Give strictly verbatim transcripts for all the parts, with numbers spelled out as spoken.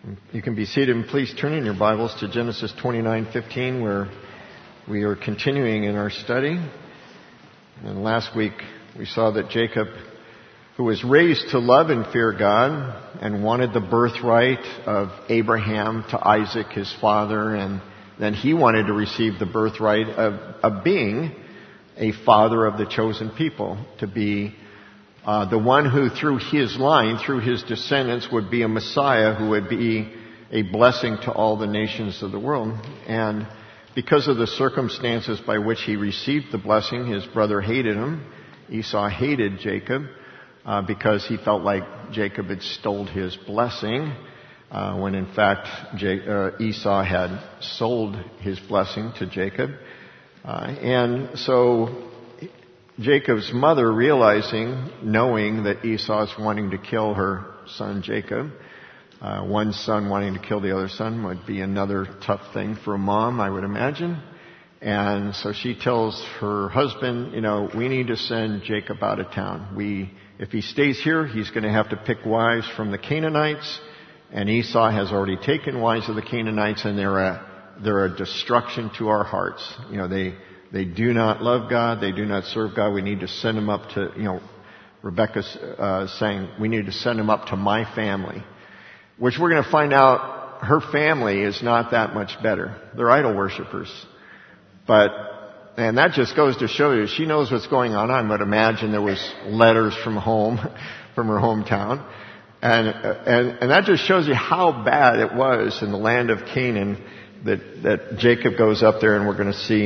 You can be seated, and please turn in your Bibles to Genesis twenty-nine fifteen, where we are continuing in our study. And last week we saw that Jacob, who was raised to love and fear God and wanted the birthright of Abraham to Isaac, his father, and then he wanted to receive the birthright of, of being a father of the chosen people, to be Uh, the one who through his line, through his descendants, would be a Messiah who would be a blessing to all the nations of the world. And because of the circumstances by which he received the blessing, his brother hated him. Esau hated Jacob uh, because he felt like Jacob had stole his blessing, uh, when in fact J- uh, Esau had sold his blessing to Jacob. Uh, and so Jacob's mother, realizing, knowing that Esau is wanting to kill her son Jacob, uh, one son wanting to kill the other son would be another tough thing for a mom, I would imagine. And so she tells her husband, you know, we need to send Jacob out of town. We, if he stays here, he's going to have to pick wives from the Canaanites, and Esau has already taken wives of the Canaanites, and they're a, they're a destruction to our hearts. You know, they They do not love God. They do not serve God. We need to send them up to, you know, Rebecca's uh, saying, we need to send them up to my family. Which we're going to find out her family is not that much better. They're idol worshippers. But, and that just goes to show you, she knows what's going on. I would imagine there was letters from home, from her hometown. And, and, and that just shows you how bad it was in the land of Canaan that, that Jacob goes up there, and we're going to see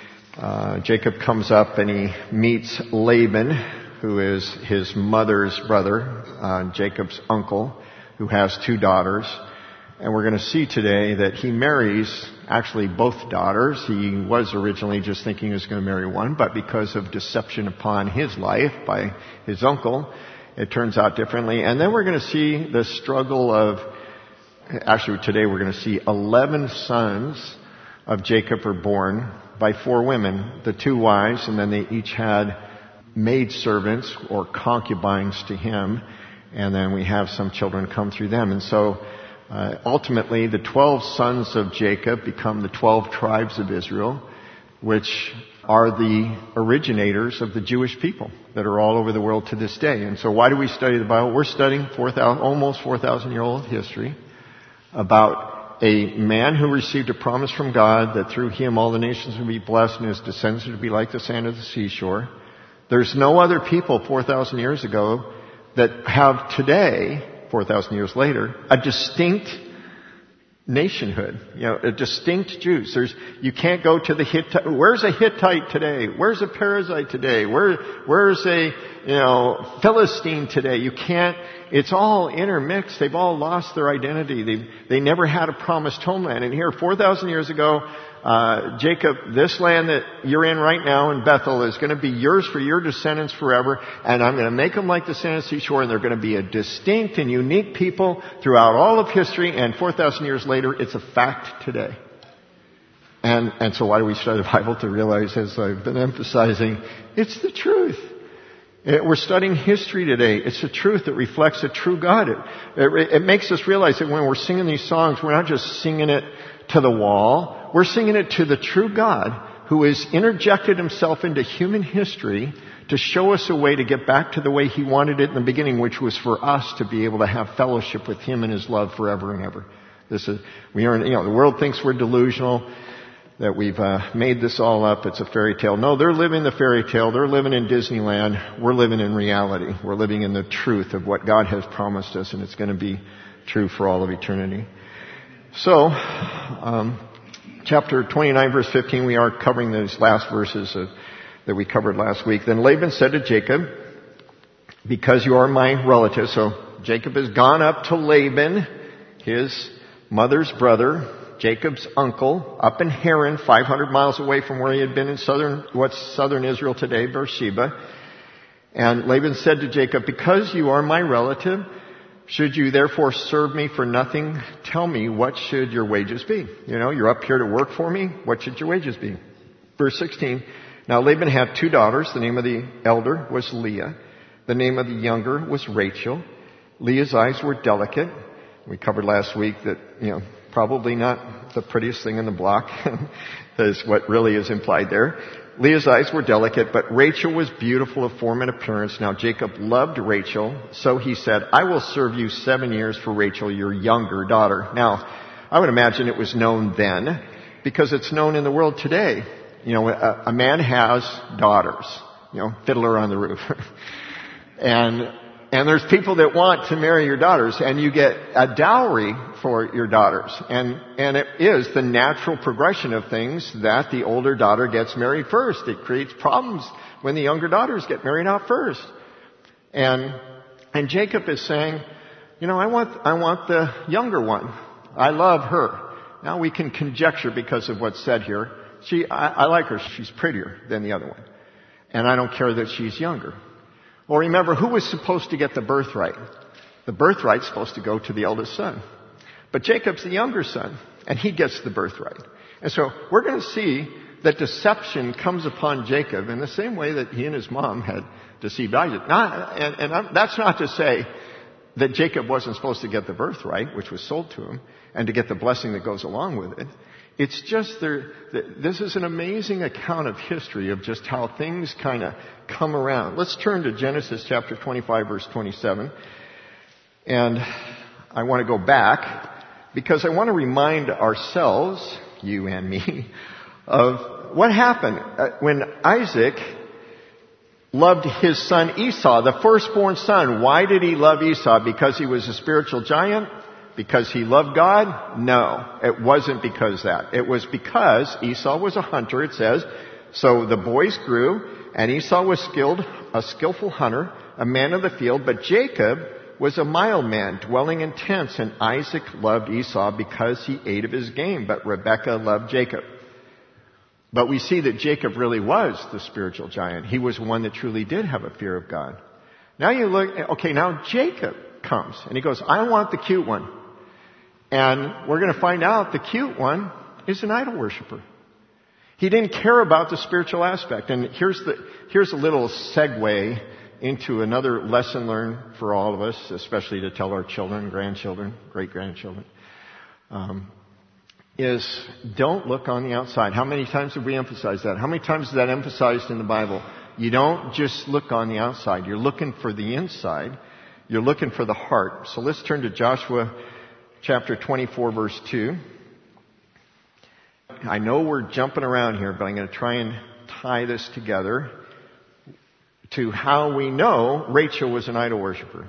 Uh, Jacob comes up and he meets Laban, who is his mother's brother, uh, Jacob's uncle, who has two daughters. And we're going to see today that he marries actually both daughters. He was originally just thinking he was going to marry one, but because of deception upon his life by his uncle, it turns out differently. And then we're going to see the struggle of, actually today we're going to see eleven sons of Jacob are born by four women, the two wives, and then they each had maidservants or concubines to him, and then we have some children come through them. And so uh, ultimately the twelve sons of Jacob become the twelve tribes of Israel, which are the originators of the Jewish people that are all over the world to this day. And so why do we study the Bible? We're studying four thousand, almost four thousand year old history about a man who received a promise from God that through him all the nations would be blessed and his descendants would be like the sand of the seashore. There's no other people four thousand years ago that have today, four thousand years later, a distinct nationhood, you know, a distinct Jews. There's, you can't go to the Hittite. Where's a Hittite today? Where's a Perizzite today? Where, where's a, you know, Philistine today? You can't, it's all intermixed. They've all lost their identity. They, they never had a promised homeland. And here, four thousand years ago, uh, Jacob, this land that you're in right now in Bethel is going to be yours for your descendants forever. And I'm going to make them like the sand of the seashore, and they're going to be a distinct and unique people throughout all of history. And four thousand years later, it's a fact today. And, and so why do we study the Bible? To realize, as I've been emphasizing, it's the truth. It, we're studying history today. It's the truth that reflects a true God. It, it, it makes us realize that when we're singing these songs, we're not just singing it to the wall. We're singing it to the true God who has interjected himself into human history to show us a way to get back to the way he wanted it in the beginning, which was for us to be able to have fellowship with him and his love forever and ever. This is, we are, you know, the world thinks we're delusional, that we've uh, made this all up. It's a fairy tale. No, they're living the fairy tale. They're living in Disneyland. We're living in reality. We're living in the truth of what God has promised us, and it's going to be true for all of eternity. So, um, chapter twenty-nine, verse fifteen, we are covering those last verses of, that we covered last week. Then Laban said to Jacob, because you are my relative. So Jacob has gone up to Laban, his mother's brother, Jacob's uncle, up in Haran, five hundred miles away from where he had been in southern, what's southern Israel today, Beersheba. And Laban said to Jacob, because you are my relative, should you therefore serve me for nothing? Tell me, what should your wages be? You know, you're up here to work for me. What should your wages be? Verse sixteen, now Laban had two daughters. The name of the elder was Leah. The name of the younger was Rachel. Leah's eyes were delicate. We covered last week that, you know, probably not the prettiest thing in the block is what really is implied there. Leah's eyes were delicate, but Rachel was beautiful of form and appearance. Now Jacob loved Rachel, so he said, I will serve you seven years for Rachel, your younger daughter. Now, I would imagine it was known then, because it's known in the world today. You know, a, a man has daughters, you know, Fiddler on the Roof. and And there's people that want to marry your daughters, and you get a dowry for your daughters. And, and it is the natural progression of things that the older daughter gets married first. It creates problems when the younger daughters get married out first. And, and Jacob is saying, you know, I want, I want the younger one. I love her. Now we can conjecture because of what's said here. She, I, I like her. She's prettier than the other one. And I don't care that she's younger. Well, remember, who was supposed to get the birthright? The birthright's supposed to go to the eldest son. But Jacob's the younger son, and he gets the birthright. And so we're going to see that deception comes upon Jacob in the same way that he and his mom had deceived Isaac. Not, and and I'm, that's not to say that Jacob wasn't supposed to get the birthright, which was sold to him, and to get the blessing that goes along with it. It's just there, this is an amazing account of history of just how things kind of come around. Let's turn to Genesis chapter twenty-five, verse twenty-seven. And I want to go back because I want to remind ourselves, you and me, of what happened when Isaac loved his son Esau, the firstborn son. Why did he love Esau? Because he was a spiritual giant? Because he loved God? No, it wasn't because that. It was because Esau was a hunter, it says. So the boys grew, and Esau was skilled, a skillful hunter, a man of the field, but Jacob was a mild man, dwelling in tents, and Isaac loved Esau because he ate of his game, but Rebekah loved Jacob. But we see that Jacob really was the spiritual giant. He was one that truly did have a fear of God. Now you look, okay, now Jacob comes, and he goes, I want the cute one. And we're going to find out the cute one is an idol worshiper. He didn't care about the spiritual aspect. And here's the, here's a little segue into another lesson learned for all of us, especially to tell our children, grandchildren, great-grandchildren, um, is don't look on the outside. How many times have we emphasized that? How many times is that emphasized in the Bible? You don't just look on the outside. You're looking for the inside. You're looking for the heart. So let's turn to Joshua chapter twenty-four, verse two. I know we're jumping around here, but I'm going to try and tie this together to how we know Rachel was an idol worshiper.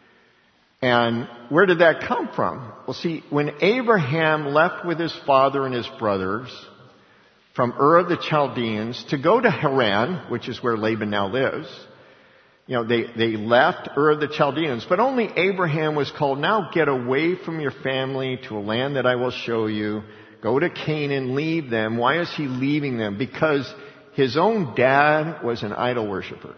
And where did that come from? Well, see, when Abraham left with his father and his brothers from Ur of the Chaldeans to go to Haran, which is where Laban now lives, you know, they, they left Ur of the Chaldeans, but only Abraham was called, now get away from your family to a land that I will show you. Go to Canaan, leave them. Why is he leaving them? Because his own dad was an idol worshiper.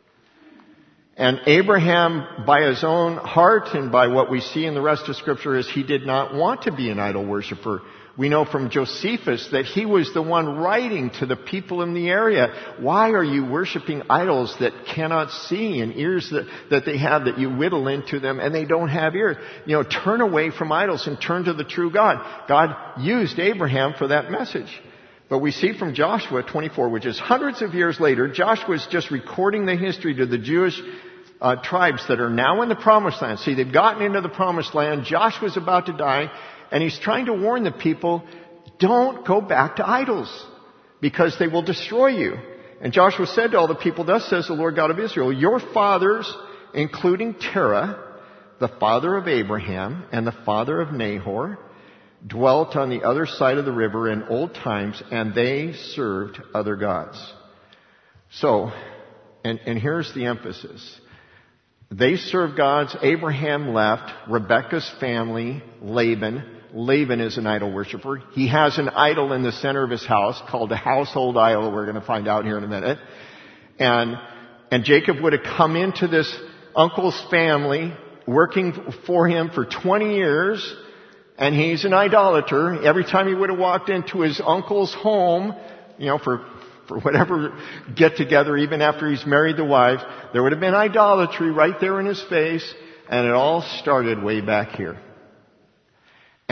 And Abraham, by his own heart and by what we see in the rest of Scripture, is he did not want to be an idol worshiper. We know from Josephus that he was the one writing to the people in the area. Why are you worshiping idols that cannot see and ears that, that they have that you whittle into them and they don't have ears? You know, turn away from idols and turn to the true God. God used Abraham for that message. But we see from Joshua twenty-four, which is hundreds of years later, Joshua is just recording the history to the Jewish uh, tribes that are now in the Promised Land. See, they've gotten into the Promised Land. Joshua's about to die. And he's trying to warn the people, don't go back to idols, because they will destroy you. And Joshua said to all the people, thus says the Lord God of Israel, your fathers, including Terah, the father of Abraham and the father of Nahor, dwelt on the other side of the river in old times, and they served other gods. So, and, and here's the emphasis. They served gods. Abraham left. Rebekah's family, Laban. Laban is an idol worshiper. He has an idol in the center of his house called a household idol. We're going to find out here in a minute. And, and Jacob would have come into this uncle's family working for him for twenty years. And he's an idolater. Every time he would have walked into his uncle's home, you know, for, for whatever get together, even after he's married the wife, there would have been idolatry right there in his face. And it all started way back here.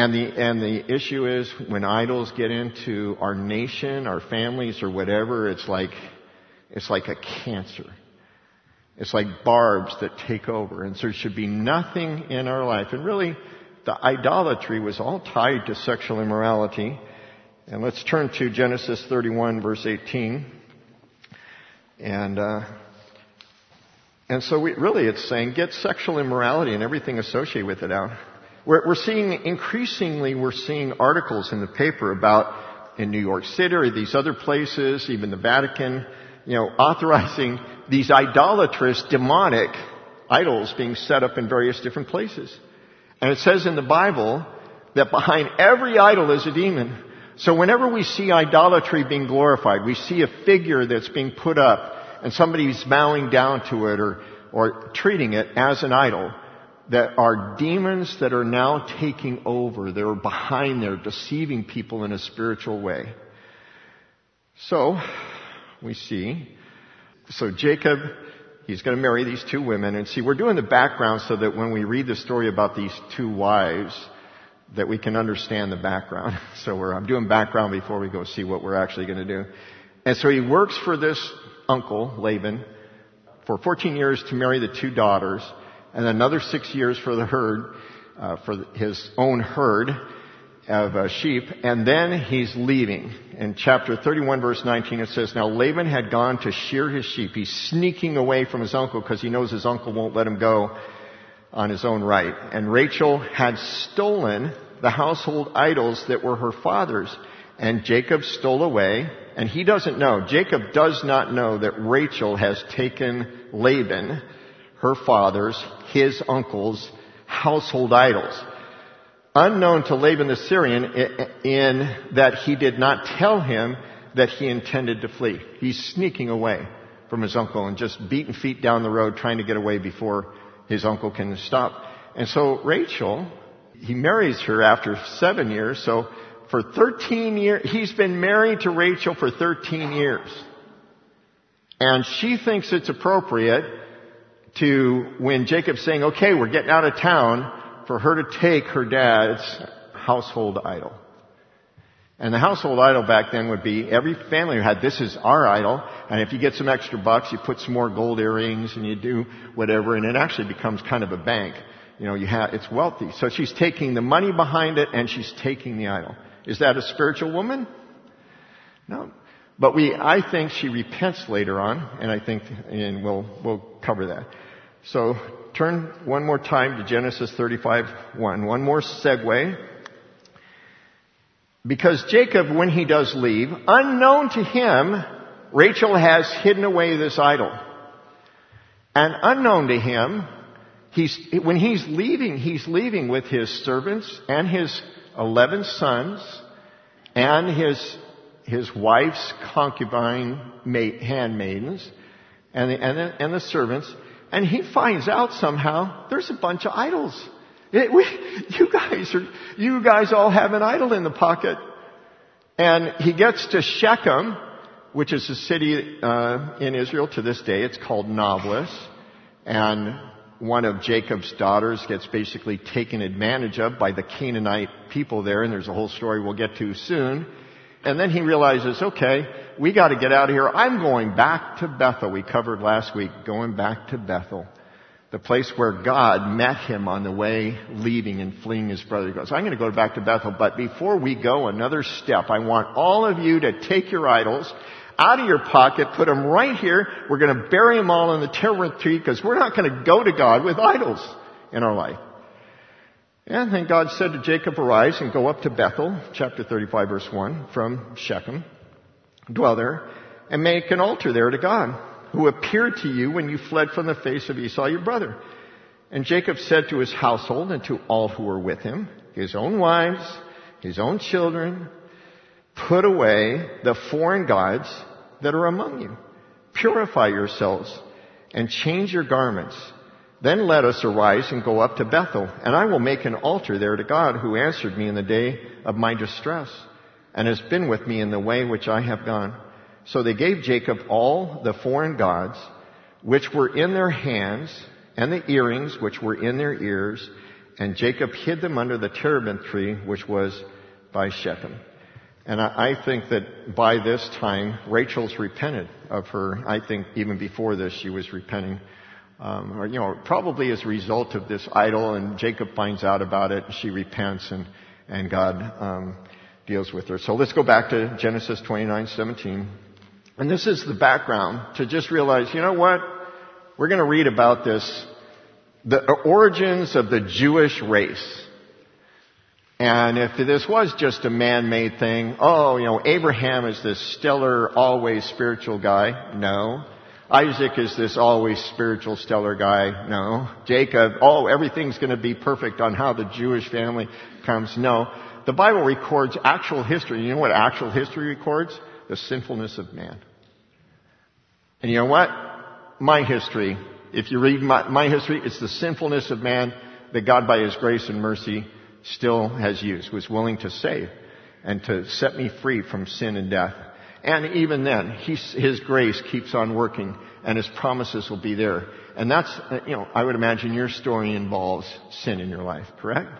And the, and the issue is when idols get into our nation, our families, or whatever, it's like, it's like a cancer. It's like barbs that take over. And so there should be nothing in our life. And really, the idolatry was all tied to sexual immorality. And let's turn to Genesis thirty-one, verse eighteen. And, uh, and so we, really it's saying get sexual immorality and everything associated with it out. We're, we're seeing, increasingly, we're seeing articles in the paper about in New York City or these other places, even the Vatican, you know, authorizing these idolatrous, demonic idols being set up in various different places. And it says in the Bible that behind every idol is a demon. So whenever we see idolatry being glorified, we see a figure that's being put up and somebody's bowing down to it or, or treating it as an idol, that are demons that are now taking over. They're behind there, deceiving people in a spiritual way. So, we see, so Jacob, he's going to marry these two women. And see, we're doing the background so that when we read the story about these two wives, that we can understand the background. So we're, I'm doing background before we go see what we're actually going to do. And so he works for this uncle, Laban, for fourteen years to marry the two daughters, and another six years for the herd, uh, for his own herd of uh, sheep, and then he's leaving. In chapter thirty-one, verse nineteen, it says, now Laban had gone to shear his sheep. He's sneaking away from his uncle because he knows his uncle won't let him go on his own right. And Rachel had stolen the household idols that were her father's, and Jacob stole away, and he doesn't know, Jacob does not know that Rachel has taken Laban, her father's, his uncle's household idols. Unknown to Laban the Syrian in that he did not tell him that he intended to flee. He's sneaking away from his uncle and just beating feet down the road trying to get away before his uncle can stop. And so Rachel, he marries her after seven years. So for thirteen years, he's been married to Rachel for thirteen years. And she thinks it's appropriate to, when Jacob's saying, okay, we're getting out of town, for her to take her dad's household idol. And the household idol back then would be every family who had, this is our idol, and if you get some extra bucks, you put some more gold earrings and you do whatever, and it actually becomes kind of a bank. You know, you have, it's wealthy. So she's taking the money behind it and she's taking the idol. Is that a spiritual woman? No. But we, I think she repents later on, and I think, and we'll, we'll cover that. So, turn one more time to Genesis thirty-five one. One more segue. Because Jacob, when he does leave, unknown to him, Rachel has hidden away this idol. And unknown to him, he's, when he's leaving, he's leaving with his servants and his eleven sons and his, his wife's concubine handmaidens and the, and the, and the servants. And he finds out somehow there's a bunch of idols. It, we, you guys are, you guys all have an idol in the pocket. And he gets to Shechem, which is a city uh, in Israel to this day. It's called Nablus. And one of Jacob's daughters gets basically taken advantage of by the Canaanite people there. And there's a whole story we'll get to soon. And then he realizes, okay, we got to get out of here. I'm going back to Bethel. We covered last week, going back to Bethel, the place where God met him on the way leaving and fleeing his brother. He goes, I'm going to go back to Bethel. But before we go another step, I want all of you to take your idols out of your pocket, put them right here. We're going to bury them all in the terebinth tree because we're not going to go to God with idols in our life. And then God said to Jacob, arise and go up to Bethel, chapter thirty-five, verse one, from Shechem. Dwell there and make an altar there to God, who appeared to you when you fled from the face of Esau, your brother. And Jacob said to his household and to all who were with him, his own wives, his own children, put away the foreign gods that are among you. Purify yourselves and change your garments. Then let us arise and go up to Bethel, and I will make an altar there to God, who answered me in the day of my distress, and has been with me in the way which I have gone. So they gave Jacob all the foreign gods which were in their hands, and the earrings which were in their ears, and Jacob hid them under the terebinth tree, which was by Shechem. And I, I think that by this time, Rachel's repented of her. I think even before this, she was repenting. Um, or, you know, probably as a result of this idol, and Jacob finds out about it, and she repents, and, and God um, deals with her. So let's go back to Genesis twenty-nine seventeen. And this is the background to just realize, you know what? We're going to read about this, the origins of the Jewish race. And if this was just a man-made thing, oh, you know, Abraham is this stellar, always spiritual guy. No. Isaac is this always spiritual, stellar guy. No. Jacob, oh, everything's going to be perfect on how the Jewish family comes. No. The Bible records actual history. You know what actual history records? The sinfulness of man. And you know what? My history, if you read my, my history, it's the sinfulness of man that God, by His grace and mercy, still has used, was willing to save and to set me free from sin and death. And even then, he's, His grace keeps on working, and His promises will be there. And that's, you know, I would imagine your story involves sin in your life, correct?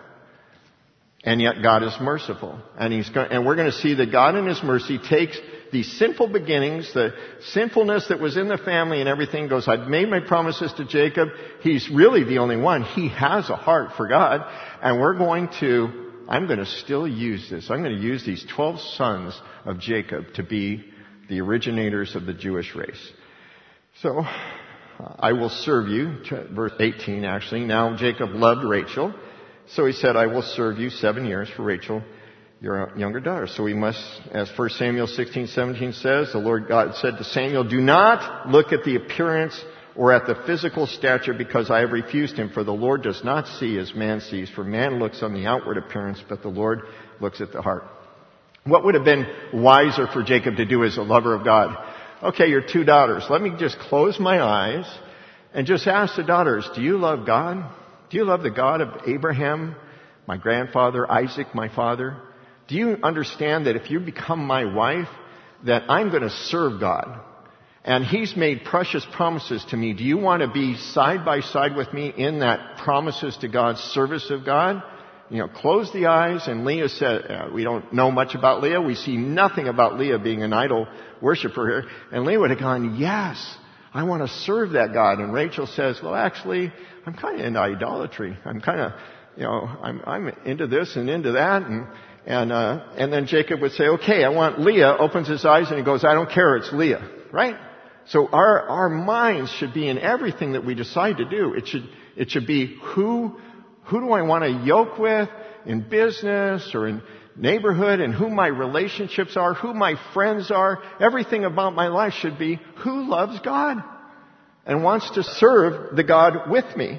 And yet God is merciful. And He's going, and we're going to see that God in His mercy takes these sinful beginnings, the sinfulness that was in the family and everything, goes, I've made my promises to Jacob. He's really the only one. He has a heart for God. And we're going to, I'm going to still use this. I'm going to use these twelve sons of Jacob to be the originators of the Jewish race. So, I will serve you, verse eighteen actually. Now Jacob loved Rachel. So he said, I will serve you seven years for Rachel, your younger daughter. So we must, as First Samuel sixteen seventeen says, the Lord God said to Samuel, do not look at the appearance or at the physical stature, because I have refused him. For the Lord does not see as man sees. For man looks on the outward appearance, but the Lord looks at the heart. What would have been wiser for Jacob to do as a lover of God? Okay, your two daughters. Let me just close my eyes and just ask the daughters, do you love God? Do you love the God of Abraham, my grandfather, Isaac, my father? Do you understand that if you become my wife, that I'm going to serve God? And He's made precious promises to me. Do you want to be side by side with me in that promises to God, service of God? You know, close the eyes. And Leah said, uh, we don't know much about Leah. We see nothing about Leah being an idol worshiper here. And Leah would have gone, yes, I want to serve that God. And Rachel says, well, actually, I'm kind of into idolatry. I'm kind of, you know, I'm, I'm into this and into that. And, and, uh, and then Jacob would say, okay, I want Leah, opens his eyes and he goes, I don't care, it's Leah, right? So our, our minds should be in everything that we decide to do. It should, it should be who, who do I want to yoke with in business or in neighborhood, and who my relationships are, who my friends are. Everything about my life should be who loves God and wants to serve the God with me.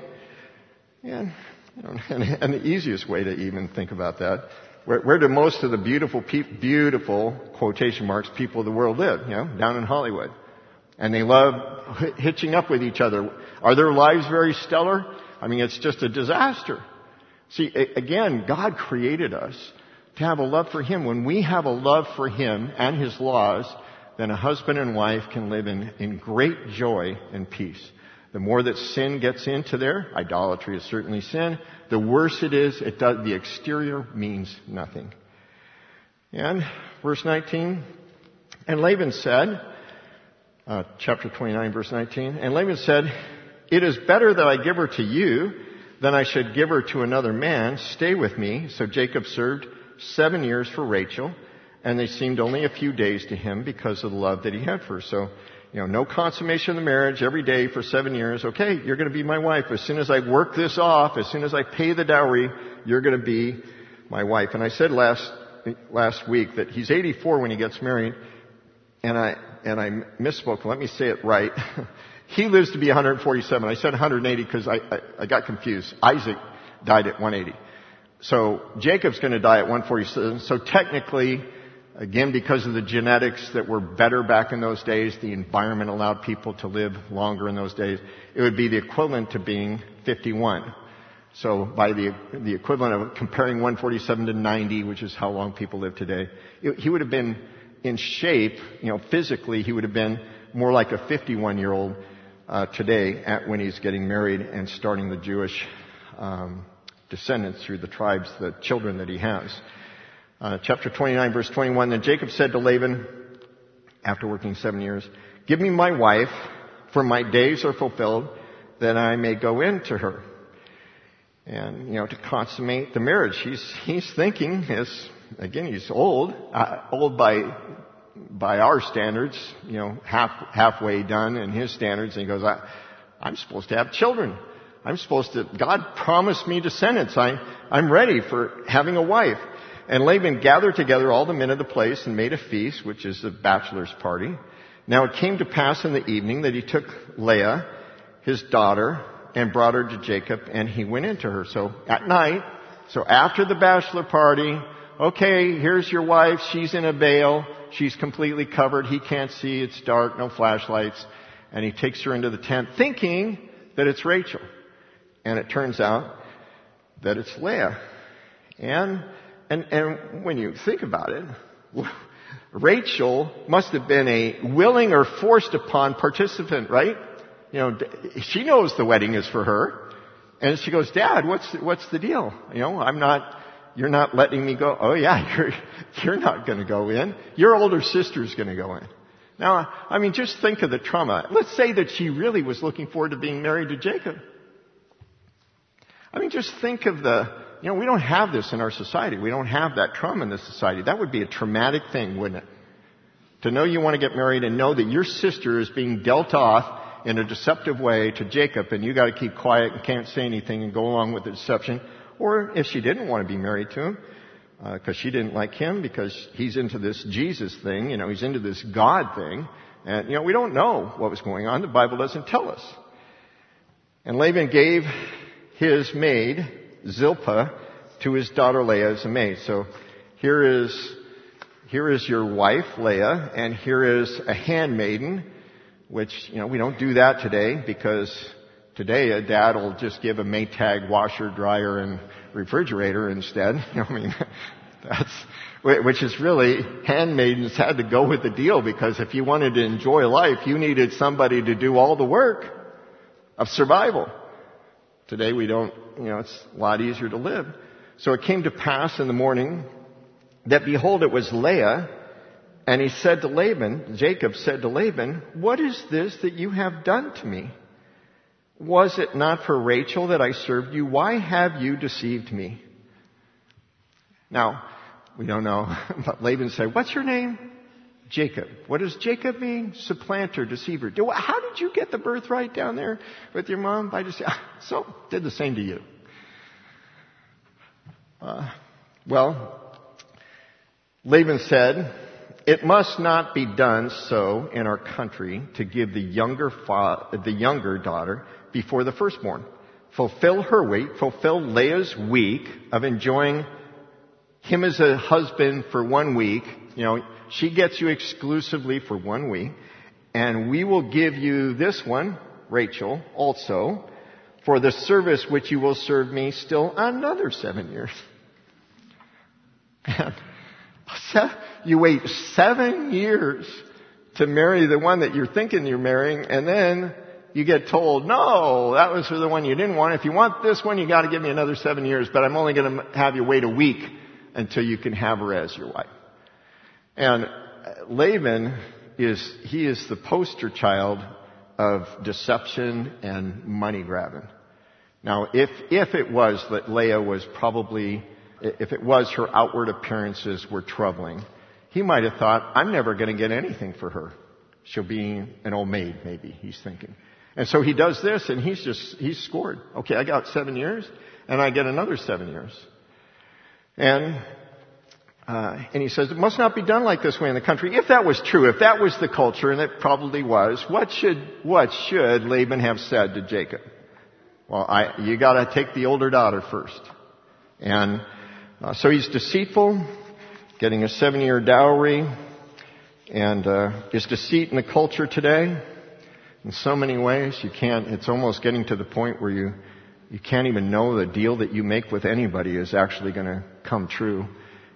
And, you know, and, and the easiest way to even think about that, where, where do most of the beautiful, pe- beautiful, quotation marks, people of the world live? You know, down in Hollywood. And they love h- hitching up with each other. Are their lives very stellar? I mean, it's just a disaster. See, a- again, God created us to have a love for Him. When we have a love for Him and His laws, then a husband and wife can live in, in great joy and peace. The more that sin gets into there, idolatry is certainly sin, the worse it is. It does, the exterior means nothing. And verse nineteen, and Laban said, uh, chapter twenty-nine, verse nineteen, and Laban said, it is better that I give her to you than I should give her to another man. Stay with me. So Jacob served seven years for Rachel, and they seemed only a few days to him because of the love that he had for her. So, you know, no consummation of the marriage every day for seven years. Okay, you're going to be my wife. As soon as I work this off, as soon as I pay the dowry, you're going to be my wife. And I said last last week that he's eighty-four when he gets married, and I and I misspoke. Let me say it right. He lives to be one hundred forty-seven. I said one hundred eighty because I, I, I got confused. Isaac died at one hundred eighty. So Jacob's going to die at one hundred forty-seven. So technically, again, because of the genetics that were better back in those days, the environment allowed people to live longer in those days, it would be the equivalent to being fifty-one. So by the the equivalent of comparing one hundred forty-seven to ninety, which is how long people live today, it, he would have been in shape, you know, physically, he would have been more like a fifty-one-year-old uh, today at when he's getting married and starting the Jewish um descendants, through the tribes, the children that he has. Uh, chapter twenty-nine, verse twenty-one, then Jacob said to Laban, after working seven years, give me my wife, for my days are fulfilled, that I may go in to her. And, you know, to consummate the marriage. He's, he's thinking, as, again, he's old, uh, old by, by our standards, you know, half, halfway done in his standards, and he goes, I, I'm supposed to have children. I'm supposed to, God promised me descendants. I, I'm ready for having a wife. And Laban gathered together all the men of the place and made a feast, which is a bachelor's party. Now it came to pass in the evening that he took Leah, his daughter, and brought her to Jacob, and he went into her. So at night, so after the bachelor party, okay, here's your wife. She's in a veil. She's completely covered. He can't see. It's dark. No flashlights. And he takes her into the tent thinking that it's Rachel. And it turns out that it's Leah. And And, and when you think about it, Rachel must have been a willing or forced upon participant, right? You know, she knows the wedding is for her. And she goes, Dad, what's, what's the deal? You know, I'm not, you're not letting me go. Oh yeah, you're, you're not going to go in. Your older sister's going to go in. Now, I mean, just think of the trauma. Let's say that she really was looking forward to being married to Jacob. I mean, just think of the, you know, we don't have this in our society. We don't have that trauma in this society. That would be a traumatic thing, wouldn't it? To know you want to get married and know that your sister is being dealt off in a deceptive way to Jacob, and you got to keep quiet and can't say anything and go along with the deception. Or if she didn't want to be married to him, because uh, she didn't like him, because he's into this Jesus thing, you know, he's into this God thing. And, you know, we don't know what was going on. The Bible doesn't tell us. And Laban gave his maid, Zilpah, to his daughter Leah as a maid. So here is, here is your wife, Leah, and here is a handmaiden, which, you know, we don't do that today, because today a dad will just give a Maytag washer, dryer, and refrigerator instead. You know, I mean, that's, which is really, handmaidens had to go with the deal, because if you wanted to enjoy life, you needed somebody to do all the work of survival. Today we don't, you know, it's a lot easier to live. So it came to pass in the morning that behold, it was Leah, and he said to Laban, Jacob said to Laban, what is this that you have done to me? Was it not for Rachel that I served you? Why have you deceived me? Now, we don't know, but Laban said, what's your name? Jacob. What does Jacob mean? Supplanter, deceiver. How did you get the birthright down there with your mom? By just, so, did the same to you. Uh, well, Laban said, it must not be done so in our country to give the younger fa- the younger daughter before the firstborn. Fulfill her week, fulfill Leah's week of enjoying him as a husband for one week. You know, she gets you exclusively for one week. And we will give you this one, Rachel, also, for the service which you will serve me still another seven years. You wait seven years to marry the one that you're thinking you're marrying, and then you get told, no, that was for the one you didn't want. If you want this one, you got to give me another seven years, but I'm only going to have you wait a week until you can have her as your wife. And Laban is, he is the poster child of deception and money grabbing. Now, if, if it was that Leah was probably, if it was her outward appearances were troubling, he might have thought, I'm never going to get anything for her. She'll be an old maid, maybe, he's thinking. And so he does this, and he's just, he's scored. Okay, I got seven years, and I get another seven years. And, uh, and he says, it must not be done like this way in the country. If that was true, if that was the culture, and it probably was, what should, what should Laban have said to Jacob? Well, I, you gotta take the older daughter first. And, uh, so he's deceitful, getting a seven-year dowry, and uh, is deceit in the culture today. In so many ways, you can't, it's almost getting to the point where you, you can't even know the deal that you make with anybody is actually going to come true.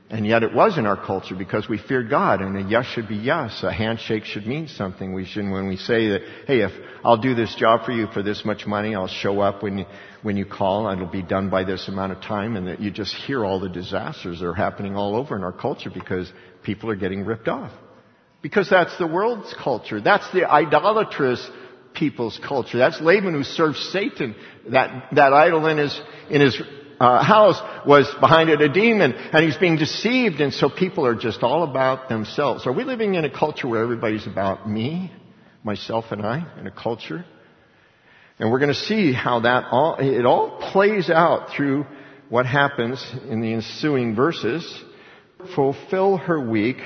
And yet it was in our culture because we feared God, and a yes should be yes. A handshake should mean something. We should, when we say that, hey, if I'll do this job for you for this much money, I'll show up when you, when you call, and it'll be done by this amount of time, and that you just hear all the disasters that are happening all over in our culture because people are getting ripped off. Because that's the world's culture. That's the idolatrous people's culture. That's Laban who serves Satan. That, that idol in his, in his, Uh, house was behind it a demon, and he's being deceived, and so people are just all about themselves. Are we living in a culture where everybody's about me, myself and I, in a culture? And we're going to see how that all, it all plays out through what happens in the ensuing verses. Fulfill her week,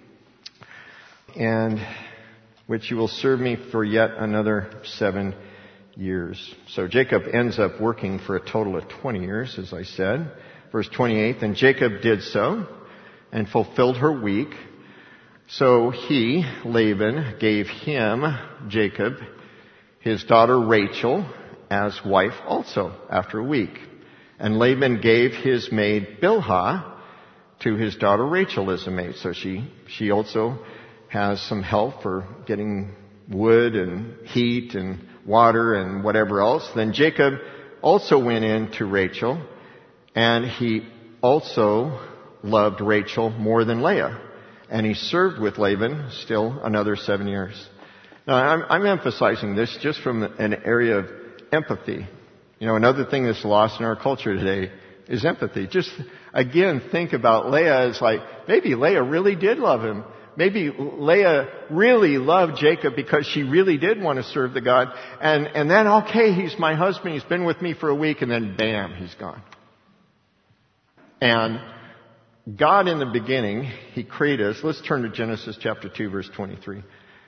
and which you will serve me for yet another seven years. So Jacob ends up working for a total of twenty years, as I said. Verse twenty-eight, and Jacob did so and fulfilled her week. So he, Laban, gave him, Jacob, his daughter Rachel as wife also after a week. And Laban gave his maid Bilhah to his daughter Rachel as a maid. So she, she also has some help for getting wood and heat and water and whatever else. Then Jacob also went in to Rachel, and he also loved Rachel more than Leah. And he served with Laban still another seven years. Now, I'm, I'm emphasizing this just from an area of empathy. You know, another thing that's lost in our culture today is empathy. Just, again, think about Leah as like, maybe Leah really did love him. Maybe Leah really loved Jacob because she really did want to serve the God. And, and then, okay, he's my husband. He's been with me for a week, and then bam, he's gone. And God in the beginning, He created us. Let's turn to Genesis chapter two, verse twenty-three.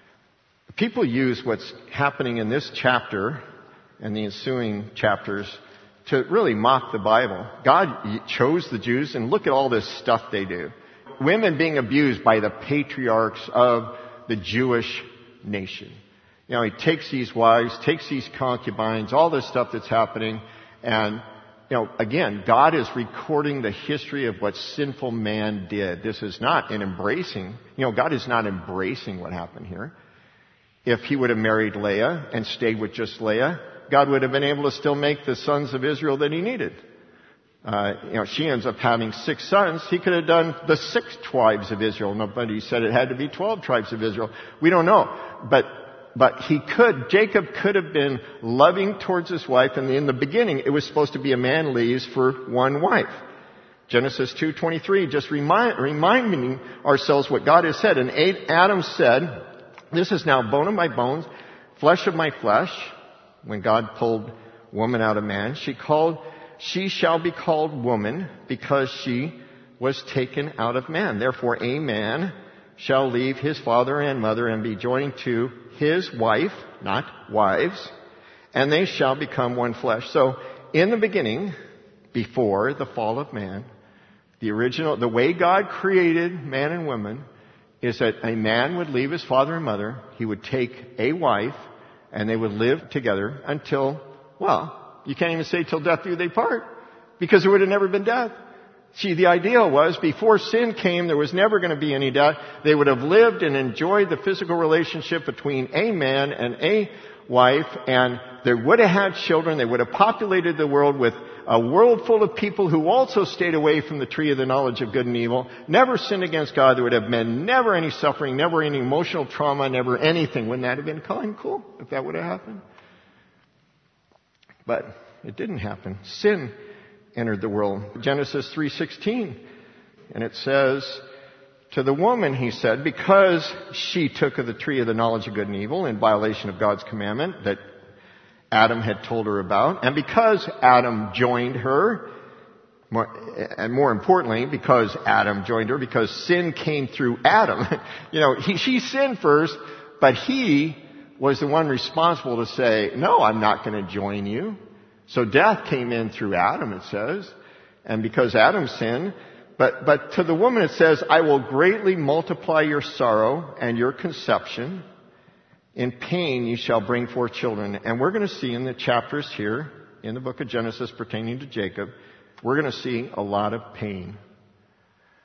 People use what's happening in this chapter and the ensuing chapters to really mock the Bible. God chose the Jews, and look at all this stuff they do. Women being abused by the patriarchs of the Jewish nation. You know, he takes these wives, takes these concubines, all this stuff that's happening, and, you know, again, God is recording the history of what sinful man did. This is not an embracing, you know, God is not embracing what happened here. If he would have married Leah and stayed with just Leah, God would have been able to still make the sons of Israel that he needed. Uh, you know, she ends up having six sons. He could have done the six tribes of Israel. Nobody said it had to be twelve tribes of Israel. We don't know. But, but he could, Jacob could have been loving towards his wife, and in the beginning it was supposed to be a man leaves for one wife. Genesis two twenty-three, just remind, reminding ourselves what God has said. And Adam said, this is now bone of my bones, flesh of my flesh. When God pulled woman out of man, she called She shall be called woman because she was taken out of man. Therefore, a man shall leave his father and mother and be joined to his wife, not wives, and they shall become one flesh. So, in the beginning, before the fall of man, the original, the way God created man and woman is that a man would leave his father and mother, he would take a wife, and they would live together until, well, you can't even say till death do they part, because there would have never been death. See, the idea was before sin came, there was never going to be any death. They would have lived and enjoyed the physical relationship between a man and a wife, and they would have had children. They would have populated the world with a world full of people who also stayed away from the tree of the knowledge of good and evil, never sinned against God. There would have been never any suffering, never any emotional trauma, never anything. Wouldn't that have been kind of cool if that would have happened? But it didn't happen. Sin entered the world. Genesis three sixteen. And it says, to the woman, he said, because she took of the tree of the knowledge of good and evil in violation of God's commandment that Adam had told her about, and because Adam joined her, more, and more importantly, because Adam joined her, because sin came through Adam. You know, he, she sinned first, but he was the one responsible to say, no, I'm not going to join you. So death came in through Adam, it says. And because Adam sinned, but, but to the woman it says, I will greatly multiply your sorrow and your conception. In pain you shall bring forth children. And we're going to see in the chapters here, in the book of Genesis pertaining to Jacob, we're going to see a lot of pain.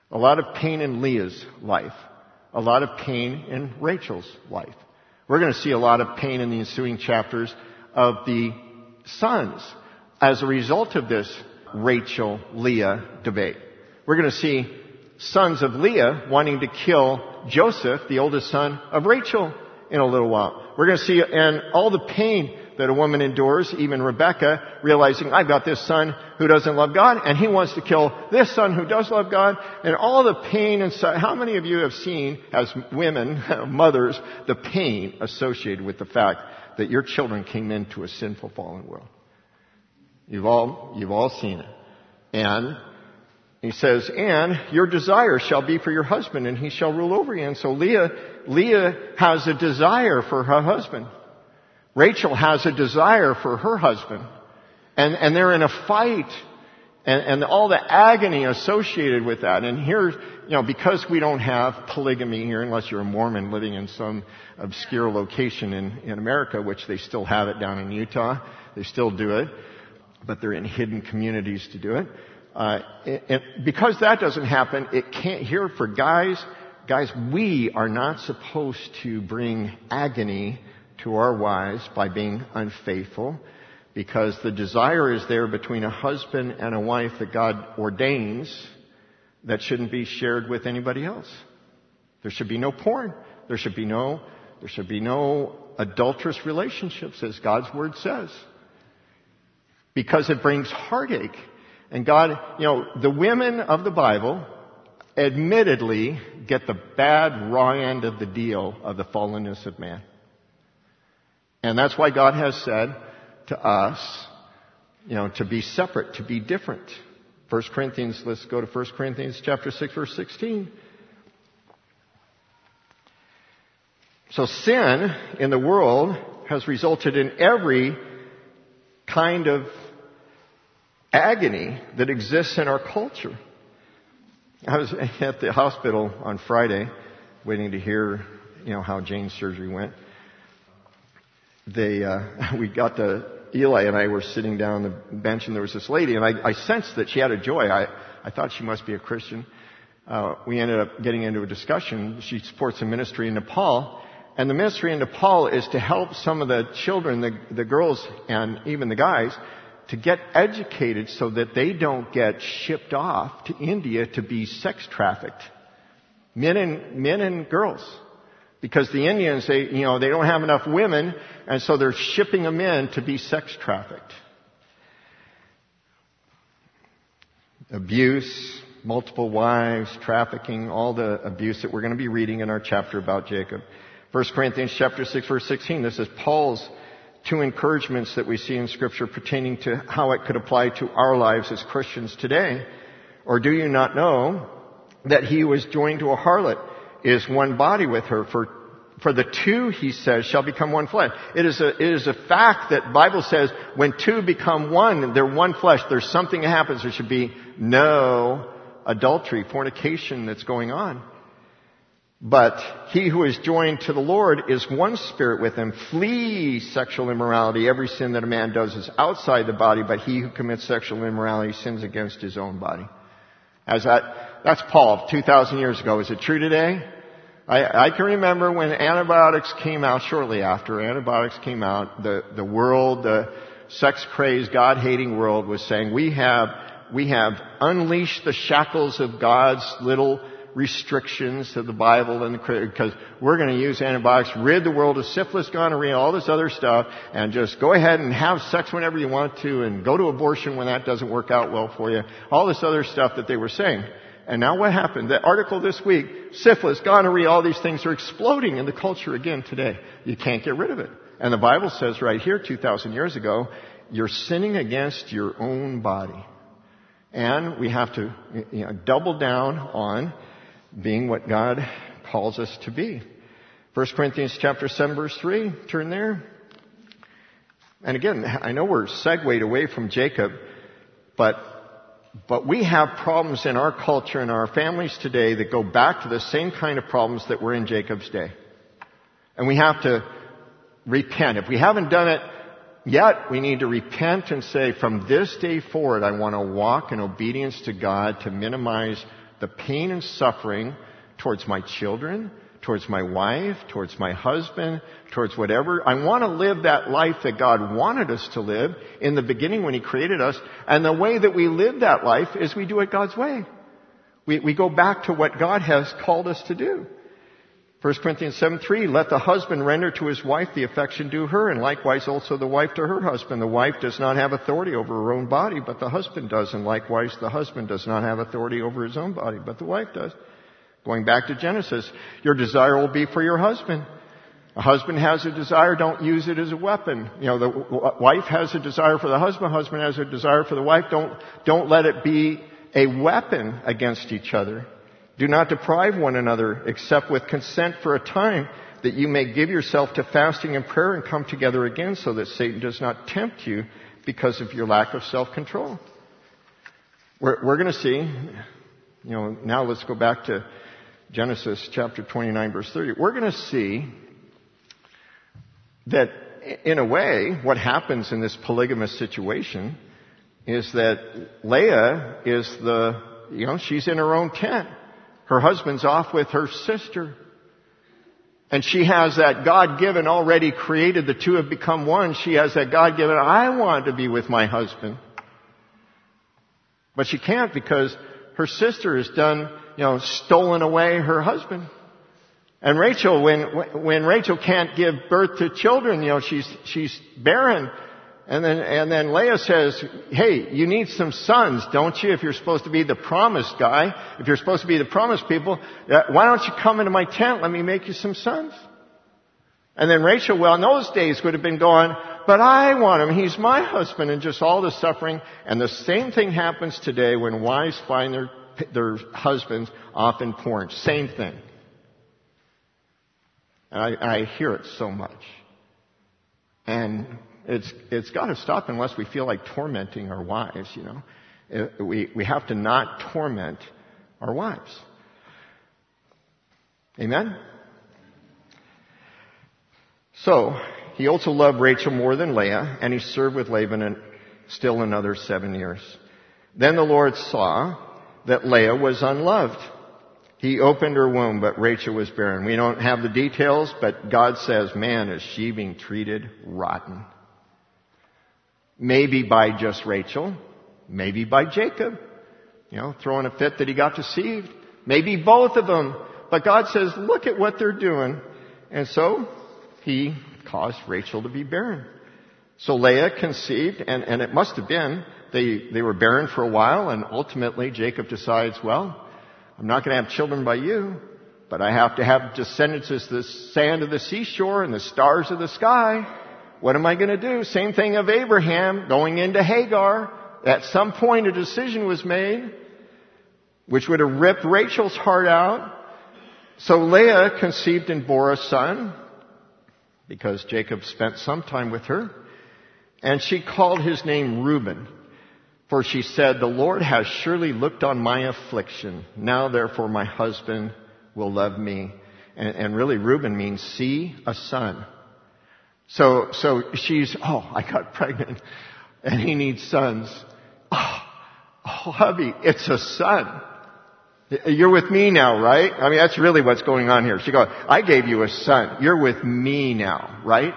A lot of pain in Leah's life. A lot of pain in Rachel's life. We're going to see a lot of pain in the ensuing chapters of the sons as a result of this Rachel-Leah debate. We're going to see sons of Leah wanting to kill Joseph, the oldest son of Rachel, in a little while. We're going to see, and all the pain that a woman endures, even Rebecca, realizing, I've got this son who doesn't love God, and he wants to kill this son who does love God, and all the pain and so, how many of you have seen, as women, mothers, the pain associated with the fact that your children came into a sinful, fallen world? You've all, you've all seen it. And he says, and your desire shall be for your husband, and he shall rule over you. And so Leah, Leah has a desire for her husband. Rachel has a desire for her husband. And, and they're in a fight. And, and all the agony associated with that. And here, you know, because we don't have polygamy here, unless you're a Mormon living in some obscure location in, in America, which they still have it down in Utah. They still do it. But they're in hidden communities to do it. Uh, it, it, because that doesn't happen, it can't, here for guys, guys, we are not supposed to bring agony to our wives by being unfaithful, because the desire is there between a husband and a wife that God ordains that shouldn't be shared with anybody else. There should be no porn. There should be no, there should be no adulterous relationships, as God's word says. Because it brings heartache. And God, you know, the women of the Bible admittedly get the bad, raw end of the deal of the fallenness of man. And that's why God has said to us, you know, to be separate, to be different. First Corinthians, let's go to First Corinthians chapter six, verse sixteen. So sin in the world has resulted in every kind of agony that exists in our culture. I was at the hospital on Friday waiting to hear, you know, how Jane's surgery went. They, uh, we got to, Eli and I were sitting down on the bench, and there was this lady, and I, I sensed that she had a joy. I, I thought she must be a Christian. Uh, we ended up getting into a discussion. She supports a ministry in Nepal, and the ministry in Nepal is to help some of the children, the, the girls and even the guys, to get educated so that they don't get shipped off to India to be sex trafficked. Men and, men and girls. Because the Indians, they, you know, they don't have enough women, and so they're shipping them in to be sex trafficked. Abuse, multiple wives, trafficking, all the abuse that we're going to be reading in our chapter about Jacob. First Corinthians chapter six, verse sixteen, this is Paul's two encouragements that we see in Scripture pertaining to how it could apply to our lives as Christians today. Or do you not know that he who is joined to a harlot is one body with her? For for the two, he says, shall become one flesh. It is a it is a fact that the Bible says when two become one, they're one flesh. There's something that happens. There should be no adultery, fornication that's going on. But he who is joined to the Lord is one spirit with him. Flee sexual immorality. Every sin that a man does is outside the body, but he who commits sexual immorality sins against his own body. As that, that's Paul two thousand years ago. Is it true today? I, I can remember when antibiotics came out, shortly after antibiotics came out, the, the world, the sex-crazed, God-hating world was saying, we have, we have unleashed the shackles of God's little restrictions of the Bible, and the, because we're going to use antibiotics, rid the world of syphilis, gonorrhea, all this other stuff, and just go ahead and have sex whenever you want to, and go to abortion when that doesn't work out well for you. All this other stuff that they were saying. And now what happened? The article this week, syphilis, gonorrhea, all these things are exploding in the culture again today. You can't get rid of it. And the Bible says right here, two thousand years ago, you're sinning against your own body. And we have to, you know, double down on being what God calls us to be. First Corinthians chapter seven, verse three. Turn there. And again, I know we're segued away from Jacob, but but we have problems in our culture and our families today that go back to the same kind of problems that were in Jacob's day. And we have to repent. If we haven't done it yet, we need to repent and say, from this day forward, I want to walk in obedience to God to minimize the pain and suffering towards my children, towards my wife, towards my husband, towards whatever. I want to live that life that God wanted us to live in the beginning when He created us. And the way that we live that life is we do it God's way. We, we go back to what God has called us to do. First Corinthians seven three, let the husband render to his wife the affection due her, and likewise also the wife to her husband. The wife does not have authority over her own body, but the husband does, and likewise the husband does not have authority over his own body, but the wife does. Going back to Genesis, your desire will be for your husband. A husband has a desire, don't use it as a weapon. You know, the wife has a desire for the husband, husband has a desire for the wife. Don't, don't let it be a weapon against each other. Do not deprive one another except with consent for a time, that you may give yourself to fasting and prayer and come together again, so that Satan does not tempt you because of your lack of self-control. We're, we're going to see, you know, now let's go back to Genesis chapter twenty-nine, verse thirty. We're going to see that, in a way, what happens in this polygamous situation is that Leah is the, you know, she's in her own tent. Her husband's off with her sister. And she has that God-given, already created, the two have become one. She has that God-given, I want to be with my husband. But she can't because her sister has done, you know, stolen away her husband. And Rachel, when, when Rachel can't give birth to children, you know, she's, she's barren. And then, and then Leah says, hey, you need some sons, don't you? If you're supposed to be the promised guy, if you're supposed to be the promised people, why don't you come into my tent? Let me make you some sons. And then Rachel, well, in those days would have been going, but I want him. He's my husband, and just all the suffering. And the same thing happens today when wives find their, their husbands off in porn. Same thing. And I, I hear it so much. And It's, it's got to stop unless we feel like tormenting our wives, you know. It, we, we have to not torment our wives. Amen? So, he also loved Rachel more than Leah, and he served with Laban and still another seven years. Then the Lord saw that Leah was unloved. He opened her womb, but Rachel was barren. We don't have the details, but God says, man, is she being treated rotten. Maybe by just Rachel. Maybe by Jacob. You know, throwing a fit that he got deceived. Maybe both of them. But God says, look at what they're doing. And so, he caused Rachel to be barren. So Leah conceived, and, and it must have been, they, they were barren for a while, and ultimately Jacob decides, well, I'm not going to have children by you, but I have to have descendants as the sand of the seashore and the stars of the sky. What am I going to do? Same thing of Abraham going into Hagar. At some point a decision was made, which would have ripped Rachel's heart out. So Leah conceived and bore a son, because Jacob spent some time with her. And she called his name Reuben. For she said, the Lord has surely looked on my affliction. Now therefore my husband will love me. And, and really Reuben means see a son. So, so she's, oh, I got pregnant and he needs sons. Oh, oh, hubby, it's a son. You're with me now, right? I mean, that's really what's going on here. She goes, I gave you a son. You're with me now, right?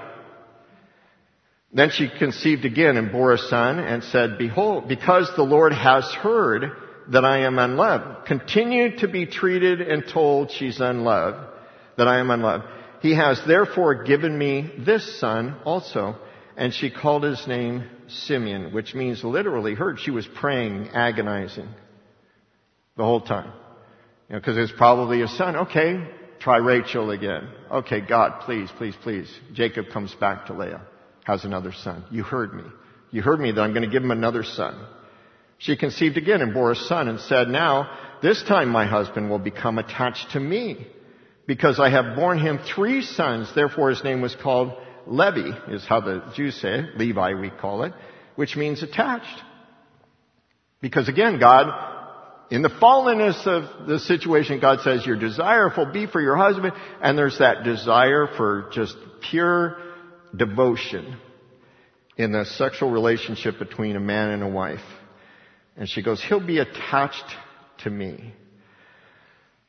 Then she conceived again and bore a son and said, behold, because the Lord has heard that I am unloved, continue to be treated and told she's unloved, that I am unloved. He has therefore given me this son also. And she called his name Simeon, which means literally heard. She was praying, agonizing the whole time. You know, because it was probably a son. Okay, try Rachel again. Okay, God, please, please, please. Jacob comes back to Leah. Has another son. You heard me. You heard me that I'm going to give him another son. She conceived again and bore a son and said, now, this time my husband will become attached to me, because I have borne him three sons. Therefore his name was called Levi, is how the Jews say it. Levi we call it, which means attached. Because again, God, in the fallenness of the situation, God says your desire will be for your husband, and there's that desire for just pure devotion in the sexual relationship between a man and a wife. And she goes, he'll be attached to me.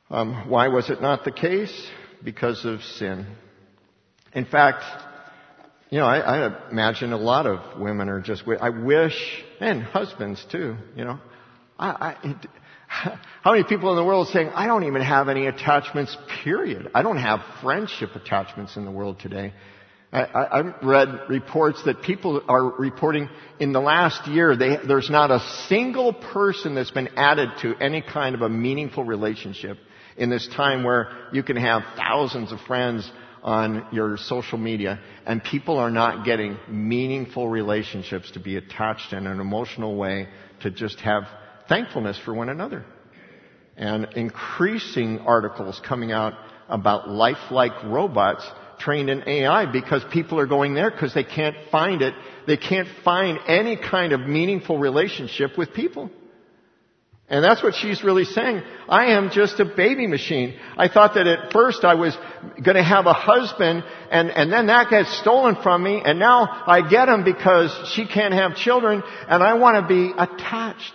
Um, why was it not the case? Because of sin. In fact, you know, I, I imagine a lot of women are just, I wish, and husbands too, you know. I, I, it, how many people in the world are saying, I don't even have any attachments, period. I don't have friendship attachments in the world today. I, I, I've read reports that people are reporting in the last year, they, there's not a single person that's been added to any kind of a meaningful relationship in this time where you can have thousands of friends on your social media, and people are not getting meaningful relationships to be attached in an emotional way to just have thankfulness for one another. And increasing articles coming out about lifelike robots trained in A I because people are going there because they can't find it. They can't find any kind of meaningful relationship with people. And that's what she's really saying. I am just a baby machine. I thought that at first I was going to have a husband, and, and then that gets stolen from me, and now I get him because she can't have children, and I want to be attached.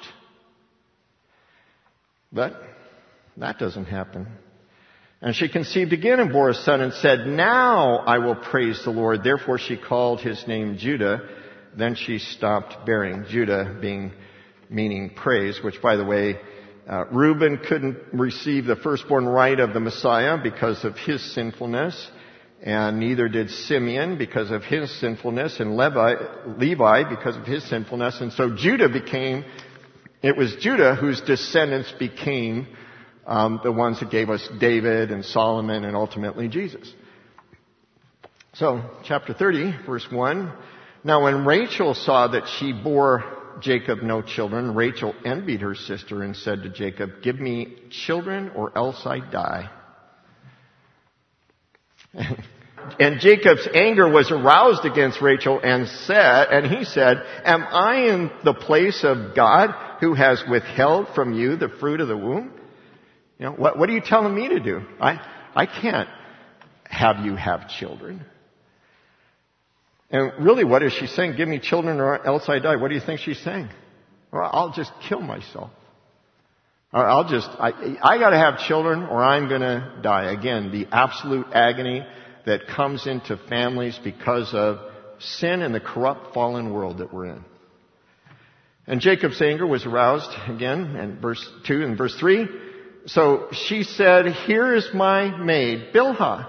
But that doesn't happen. And she conceived again and bore a son and said, now I will praise the Lord. Therefore she called his name Judah. Then she stopped bearing. Judah being meaning praise, which, by the way, uh, Reuben couldn't receive the firstborn right of the Messiah because of his sinfulness, and neither did Simeon because of his sinfulness, and Levi, Levi because of his sinfulness. And so Judah became, it was Judah whose descendants became um, the ones that gave us David and Solomon and ultimately Jesus. So, chapter thirty, verse one. Now when Rachel saw that she bore Jacob no children, Rachel envied her sister and said to Jacob, give me children or else I die. And Jacob's anger was aroused against Rachel and said, and he said, am I in the place of God who has withheld from you the fruit of the womb? You know, what, what are you telling me to do? I, I can't have you have children. And really, what is she saying? Give me children or else I die. What do you think she's saying? Well, I'll just kill myself. Or I'll just, I, I gotta have children or I'm gonna die. Again, the absolute agony that comes into families because of sin and the corrupt fallen world that we're in. And Jacob's anger was aroused again in verse two and verse three. So she said, here is my maid, Bilhah.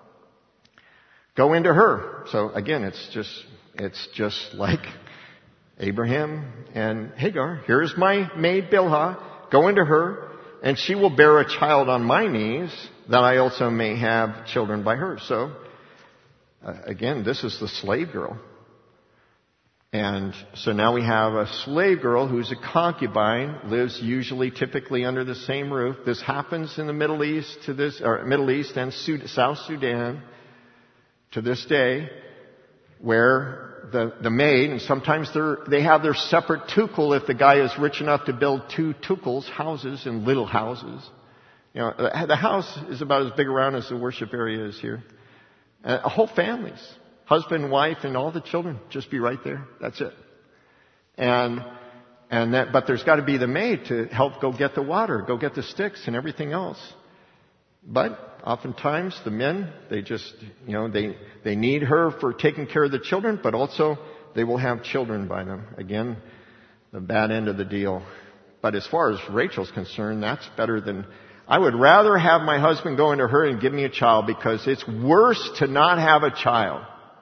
Go into her. So again, it's just, it's just like Abraham and Hagar. Here's my maid Bilhah. Go into her, and she will bear a child on my knees, that I also may have children by her. So, uh, again, this is the slave girl. And so now we have a slave girl who's a concubine, lives usually typically under the same roof. This happens in the Middle East to this, or Middle East and Sud- South Sudan to this day, where the, the maid, and sometimes they're, they have their separate tukul if the guy is rich enough to build two tukuls, houses and little houses. You know, the house is about as big around as the worship area is here. Uh, whole families, husband, wife, and all the children just be right there. That's it. And, and that, but there's got to be the maid to help go get the water, go get the sticks and everything else. But oftentimes the men, they just, you know, they, they need her for taking care of the children, but also they will have children by them. Again, the bad end of the deal. But as far as Rachel's concerned, that's better than, I would rather have my husband go into her and give me a child because it's worse to not have a child.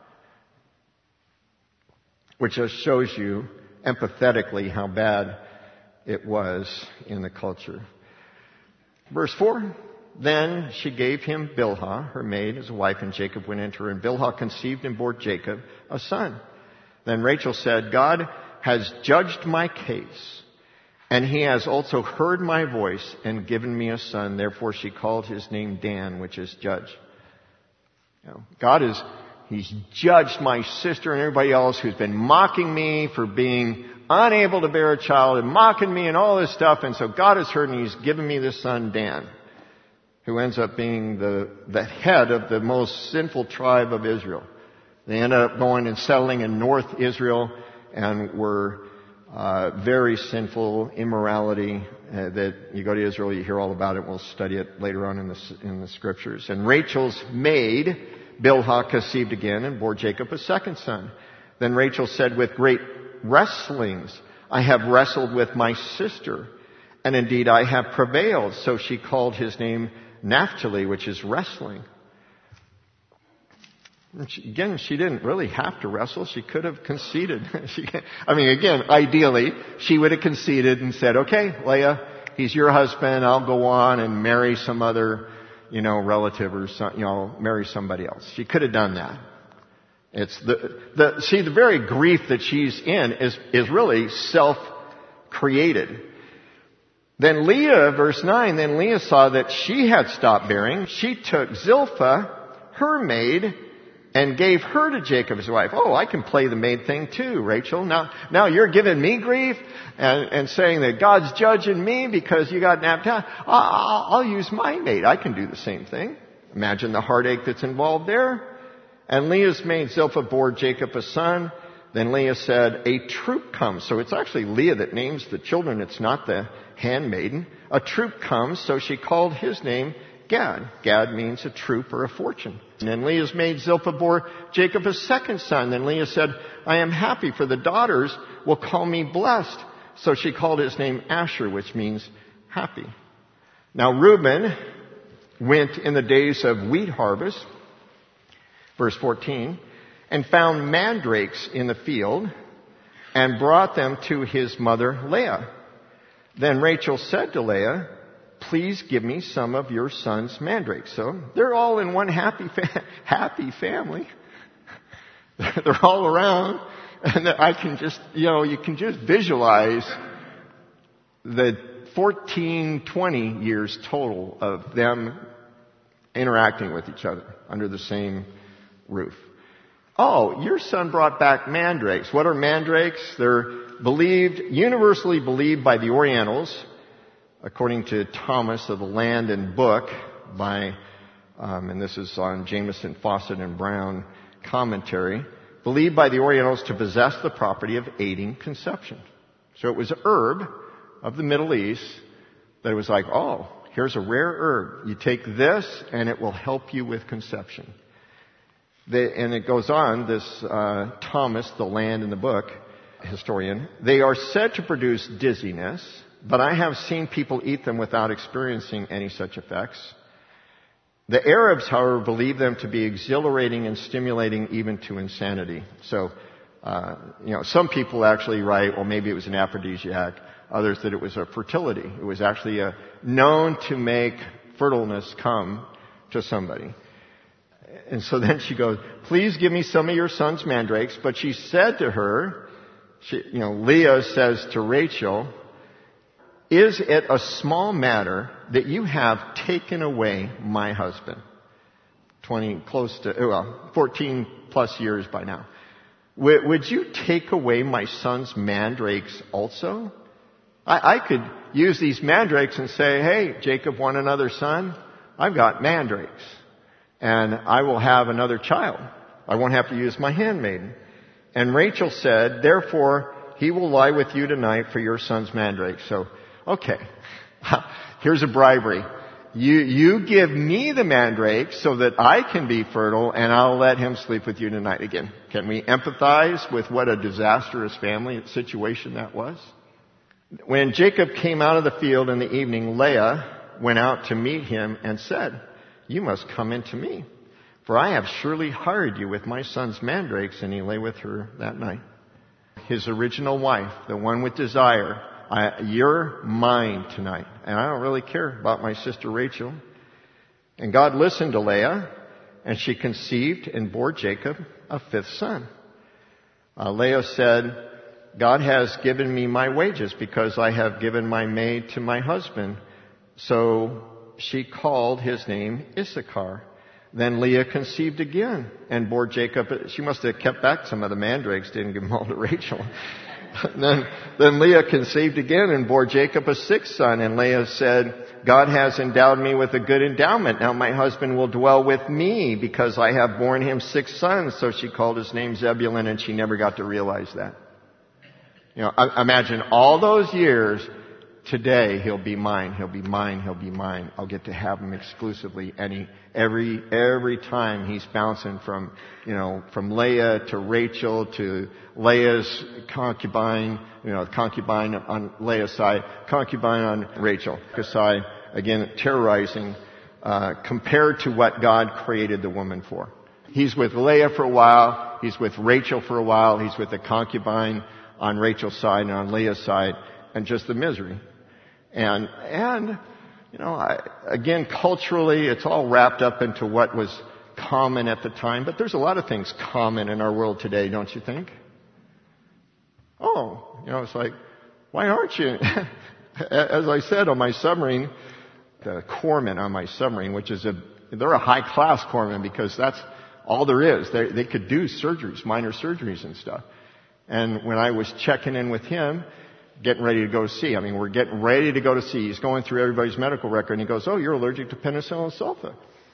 Which just shows you empathetically how bad it was in the culture. Verse four. Then she gave him Bilhah, her maid, as a wife, and Jacob went into her. And Bilhah conceived and bore Jacob a son. Then Rachel said, God has judged my case, and he has also heard my voice and given me a son. Therefore she called his name Dan, which is judge. You know, God is, he's judged my sister and everybody else who's been mocking me for being unable to bear a child and mocking me and all this stuff. And so God has heard and he's given me this son, Dan, who ends up being the, the head of the most sinful tribe of Israel. They end up going and settling in North Israel and were uh, very sinful immorality uh, that you go to Israel, you hear all about it. We'll study it later on in the, in the scriptures. And Rachel's maid, Bilhah, conceived again and bore Jacob a second son. Then Rachel said, with great wrestlings, I have wrestled with my sister, and indeed I have prevailed. So she called his name Naphtali, which is wrestling. And she, again, she didn't really have to wrestle. She could have conceded. she, I mean, again, ideally, she would have conceded and said, okay, Leah, he's your husband. I'll go on and marry some other, you know, relative or some, you know, marry somebody else. She could have done that. It's the, the, see, the very grief that she's in is, is really self-created. Then Leah, verse nine, then Leah saw that she had stopped bearing. She took Zilpah, her maid, and gave her to Jacob his wife. Oh, I can play the maid thing too, Rachel. Now, now you're giving me grief and, and saying that God's judging me because you got napped out. I'll, I'll use my maid. I can do the same thing. Imagine the heartache that's involved there. And Leah's maid Zilpah bore Jacob a son. Then Leah said, a troop comes. So it's actually Leah that names the children. It's not the handmaiden. A troop comes, so she called his name Gad. Gad means a troop or a fortune. And then Leah's maid Zilpah bore Jacob a second son. Then Leah said, I am happy, for the daughters will call me blessed. So she called his name Asher, which means happy. Now Reuben went in the days of wheat harvest, verse fourteen, and found mandrakes in the field and brought them to his mother Leah. Then Rachel said to Leah, please give me some of your son's mandrakes. So they're all in one happy, fa- happy family. They're all around. And I can just, you know, you can just visualize the fourteen, twenty years total of them interacting with each other under the same roof. Oh, your son brought back mandrakes. What are mandrakes? They're believed, universally believed by the Orientals, according to Thomas of the Land and Book by, um, and this is on Jameson, Fawcett, and Brown commentary, believed by the Orientals to possess the property of aiding conception. So it was a herb of the Middle East that it was like, oh, here's a rare herb. You take this and it will help you with conception. They, and it goes on, this uh, Thomas, the Land and the Book historian, they are said to produce dizziness, but I have seen people eat them without experiencing any such effects. The Arabs, however, believe them to be exhilarating and stimulating even to insanity. So, uh, you know, some people actually write, well, maybe it was an aphrodisiac. Others that it was a fertility. It was actually a, known to make fertileness come to somebody. And so then she goes, please give me some of your son's mandrakes. But she said to her, she, you know, Leah says to Rachel, is it a small matter that you have taken away my husband? Twenty, close to, well, fourteen plus years by now. W- would you take away my son's mandrakes also? I, I could use these mandrakes and say, hey, Jacob want another son? I've got mandrakes. And I will have another child. I won't have to use my handmaiden. And Rachel said, therefore, he will lie with you tonight for your son's mandrake. So, okay, here's a bribery. You, you give me the mandrake so that I can be fertile, and I'll let him sleep with you tonight again. Can we empathize with what a disastrous family situation that was? When Jacob came out of the field in the evening, Leah went out to meet him and said, you must come in to me, for I have surely hired you with my son's mandrakes. And he lay with her that night. His original wife, the one with desire, I, you're mine tonight. And I don't really care about my sister Rachel. And God listened to Leah, and she conceived and bore Jacob a fifth son. Uh, Leah said, God has given me my wages because I have given my maid to my husband. So she called his name Issachar. Then Leah conceived again and bore Jacob. She must have kept back some of the mandrakes, didn't give them all to Rachel. then, then Leah conceived again and bore Jacob a sixth son. And Leah said, God has endowed me with a good endowment. Now my husband will dwell with me because I have borne him six sons. So she called his name Zebulun, and she never got to realize that. You know, I, imagine all those years. Today he'll be mine. He'll be mine. He'll be mine. I'll get to have him exclusively. And he, every every time he's bouncing from, you know, from Leah to Rachel to Leah's concubine, you know, concubine on Leah's side, concubine on Rachel's side. Again, terrorizing uh, compared to what God created the woman for. He's with Leah for a while. He's with Rachel for a while. He's with the concubine on Rachel's side and on Leah's side, and just the misery. And, and, you know, I, again, culturally, it's all wrapped up into what was common at the time. But there's a lot of things common in our world today, don't you think? Oh, you know, it's like, why aren't you? As I said on my submarine, the corpsmen on my submarine, which is a, they're a high-class corpsman because that's all there is. They, they could do surgeries, minor surgeries and stuff. And when I was checking in with him, getting ready to go to sea. I mean, we're getting ready to go to sea. He's going through everybody's medical record, and he goes, "Oh, you're allergic to penicillin sulfa,"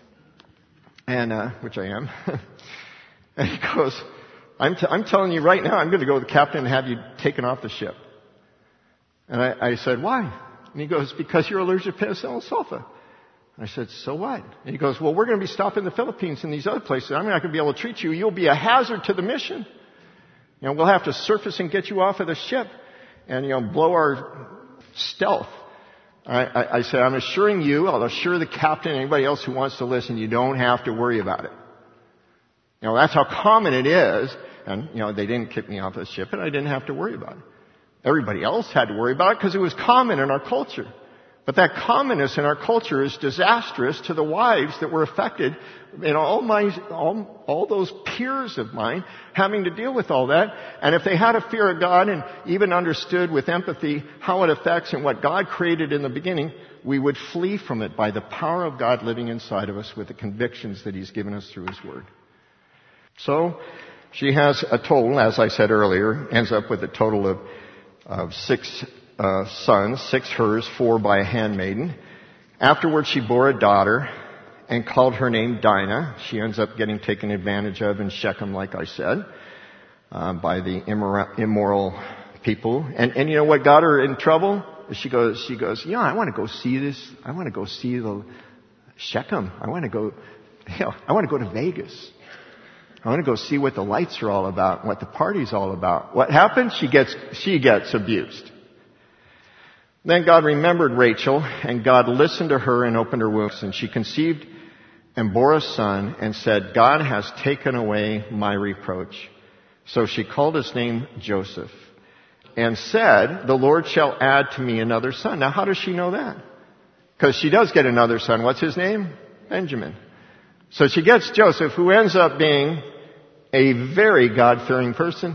and uh, which I am. And he goes, I'm, t- "I'm telling you right now, I'm going to go to the captain and have you taken off the ship." And I, I said, "Why?" And he goes, "Because you're allergic to penicillin sulfa." I said, "So what?" And he goes, "Well, we're going to be stopping the Philippines and these other places. I'm not going to be able to treat you. You'll be a hazard to the mission. You know, we'll have to surface and get you off of the ship. And, you know, blow our stealth." I, I, I said, "I'm assuring you, I'll assure the captain and anybody else who wants to listen, you don't have to worry about it." You know, that's how common it is. And, you know, they didn't kick me off the ship, and I didn't have to worry about it. Everybody else had to worry about it because it was common in our culture. But that commonness in our culture is disastrous to the wives that were affected. You know, all my, all, all those peers of mine having to deal with all that. And if they had a fear of God and even understood with empathy how it affects and what God created in the beginning, we would flee from it by the power of God living inside of us with the convictions that He's given us through His Word. So, she has a total, as I said earlier, ends up with a total of, of six Uh, sons, six hers, four by a handmaiden. Afterwards, she bore a daughter and called her name Dinah. She ends up getting taken advantage of in Shechem, like I said, uh, by the immoral, immoral people. And, and you know what got her in trouble? She goes, she goes, "Yeah, I want to go see this. I want to go see the Shechem. I want to go, you know, I want to go to Vegas. I want to go see what the lights are all about, what the party's all about." What happens? She gets, she gets abused. Then God remembered Rachel, and God listened to her and opened her womb, and she conceived and bore a son and said, "God has taken away my reproach." So she called his name Joseph and said, "The Lord shall add to me another son." Now, how does she know that? Because she does get another son. What's his name? Benjamin. So she gets Joseph, who ends up being a very God-fearing person.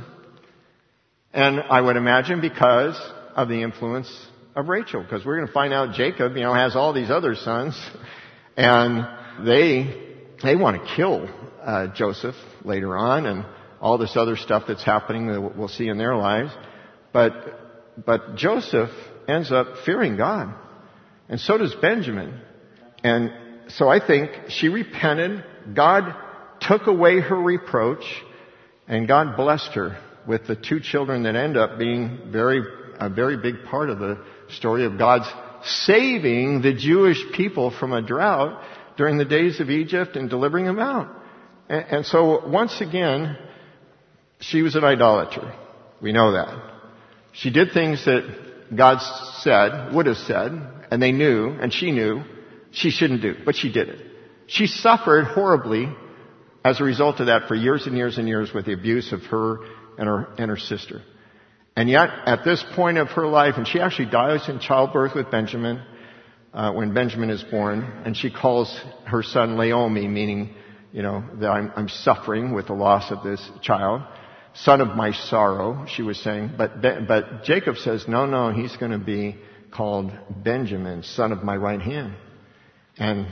And I would imagine because of the influence of Rachel, because we're going to find out Jacob, you know, has all these other sons, and they they want to kill uh, Joseph later on, and all this other stuff that's happening that we'll see in their lives. But but Joseph ends up fearing God, and so does Benjamin. And so I think she repented. God took away her reproach, and God blessed her with the two children that end up being very a very big part of the story of God's saving the Jewish people from a drought during the days of Egypt and delivering them out. And, and so once again, she was an idolater. We know that. She did things that God said, would have said, and they knew, and she knew, she shouldn't do, but she did it. She suffered horribly as a result of that for years and years and years with the abuse of her and her, and her sister. And yet, at this point of her life, and she actually dies in childbirth with Benjamin, uh, when Benjamin is born, and she calls her son Laomi, meaning, you know, that I'm, I'm suffering with the loss of this child. Son of my sorrow, she was saying. But, but Jacob says, no, no, he's going to be called Benjamin, son of my right hand. And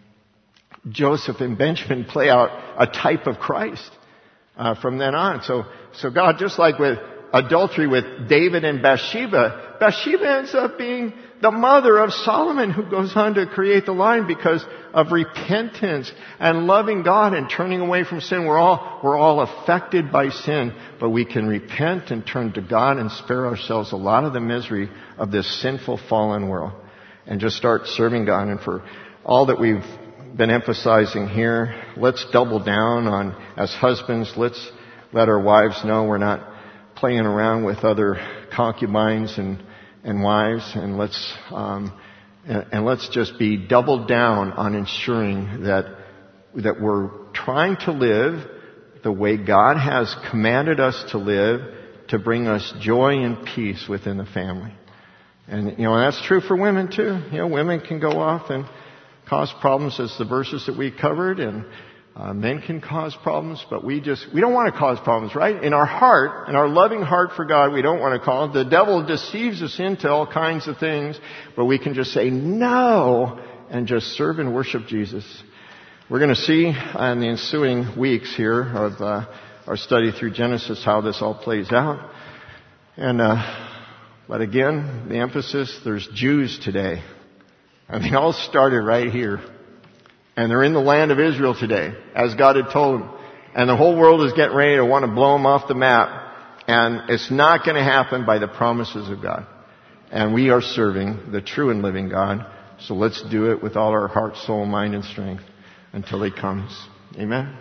Joseph and Benjamin play out a type of Christ uh, from then on. So, so God, just like with adultery with David and Bathsheba, Bathsheba ends up being the mother of Solomon, who goes on to create the line because of repentance and loving God and turning away from sin. We're all, we're all affected by sin, but we can repent and turn to God and spare ourselves a lot of the misery of this sinful, fallen world and just start serving God. And for all that we've been emphasizing here, let's double down on, as husbands, let's let our wives know we're not playing around with other concubines and and wives, and let's um, and, and let's just be doubled down on ensuring that that we're trying to live the way God has commanded us to live, to bring us joy and peace within the family. And you know, that's true for women too. You know, women can go off and cause problems, as the verses that we covered, and Uh, men can cause problems, but we just, we don't want to cause problems, right? In our heart, in our loving heart for God, we don't want to cause. The devil deceives us into all kinds of things, but we can just say no and just serve and worship Jesus. We're going to see in the ensuing weeks here of uh, our study through Genesis how this all plays out. And, uh, but again, the emphasis, there's Jews today. And they all started right here. And they're in the land of Israel today, as God had told them. And the whole world is getting ready to want to blow them off the map. And it's not going to happen by the promises of God. And we are serving the true and living God. So let's do it with all our heart, soul, mind, and strength until He comes. Amen.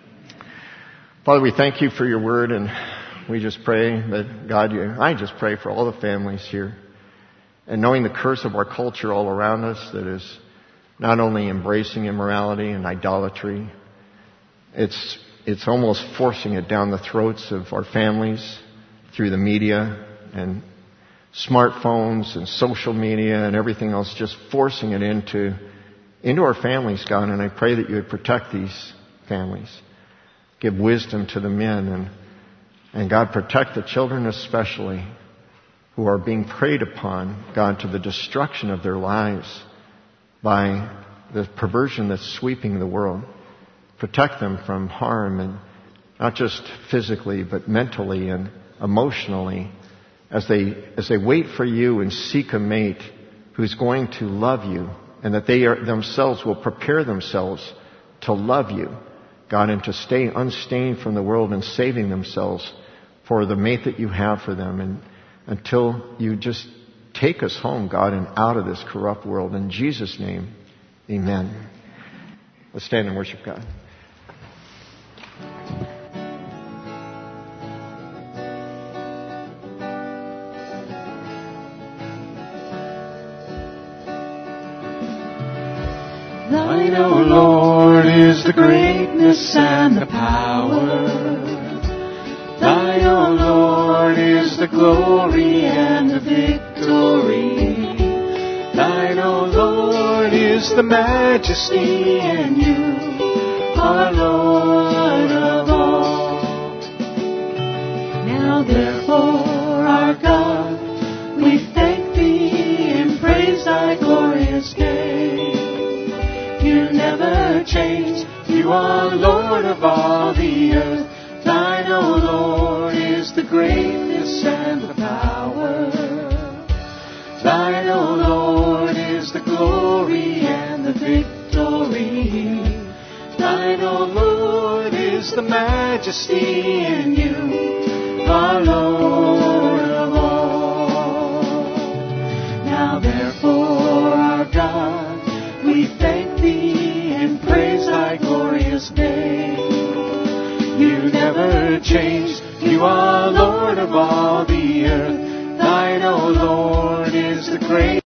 Father, we thank You for Your word, and we just pray that, God, you, I just pray for all the families here. And knowing the curse of our culture all around us that is not only embracing immorality and idolatry, it's it's almost forcing it down the throats of our families through the media and smartphones and social media and everything else, just forcing it into into our families, God. And I pray that You would protect these families. Give wisdom to the men, and and God, protect the children especially who are being preyed upon, God, to the destruction of their lives by the perversion that's sweeping the world. Protect them from harm, and not just physically, but mentally and emotionally, as they as they wait for You and seek a mate who's going to love You, and that they are, themselves will prepare themselves to love You, God, and to stay unstained from the world and saving themselves for the mate that You have for them, and until You just take us home, God, and out of this corrupt world. In Jesus' name, amen. Let's stand and worship God. Thine, O Lord, is the greatness and the power. Thine, O Lord, is the glory and the victory. Thine, O Lord, is the majesty, and You are Lord of all. Now therefore, our God, we thank Thee and praise Thy glorious name. You never change, You are Lord of all the earth. Thine, O Lord, is the greatness and the power. Thine, O Lord, is the glory and the victory. Thine, O Lord, is the majesty, and You are Lord of all. Now therefore, our God, we thank Thee and praise Thy glorious name. You never change, You are Lord of all the earth. Thine, O Lord, is the great